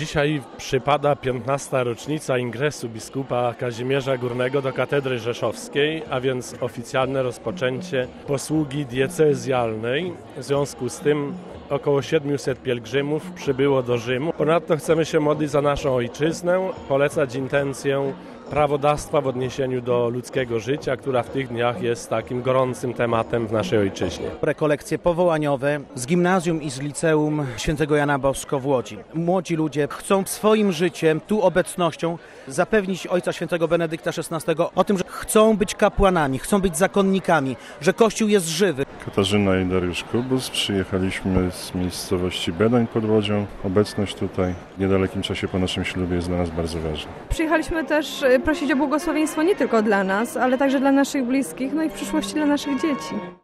Dzisiaj przypada 15. rocznica ingresu biskupa Kazimierza Górnego do katedry rzeszowskiej, a więc oficjalne rozpoczęcie posługi diecezjalnej. W związku z tym około 700 pielgrzymów przybyło do Rzymu. Ponadto chcemy się modlić za naszą ojczyznę, polecać intencję prawodawstwa w odniesieniu do ludzkiego życia, która w tych dniach jest takim gorącym tematem w naszej ojczyźnie. Rekolekcje powołaniowe z gimnazjum i z liceum Świętego Jana Bosko w Łodzi. Młodzi ludzie chcą swoim życiem, tu obecnością zapewnić Ojca Świętego Benedykta XVI o tym, że chcą być kapłanami, chcą być zakonnikami, że Kościół jest żywy. Katarzyna i Dariusz Kubus. Przyjechaliśmy z miejscowości Bedoń pod Łodzią. Obecność tutaj w niedalekim czasie po naszym ślubie jest dla nas bardzo ważna. Przyjechaliśmy też prosić o błogosławieństwo nie tylko dla nas, ale także dla naszych bliskich, no i w przyszłości dla naszych dzieci.